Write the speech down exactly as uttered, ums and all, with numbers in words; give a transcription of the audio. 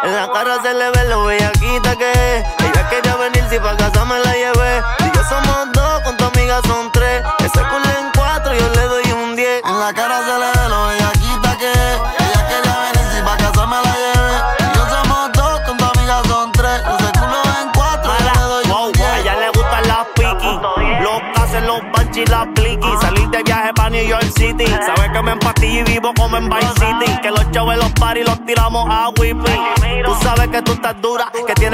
En la cara se le ve lo bellaquita que es. Ella quería venir si pa' casa me la llevé. Y yo somos dos, con tu amiga son tres. Ese culo en cuatro, yo le doy un diez. En la cara se le ve lo bellaquita que es. Ella quería venir si pa' casa me la llevé. Y yo somos dos, con tu amiga son tres. Ese culo en cuatro, yo le doy wow, un diez. a ella le gustan las piqui, los cases, los banchis, las pliqui. Salir de viaje pa' New York City. Sabes que me empastillo y vivo como en Vice City. Que los chavos, los party los tiramos a whippy. Tú sabes que tú estás dura, que tienes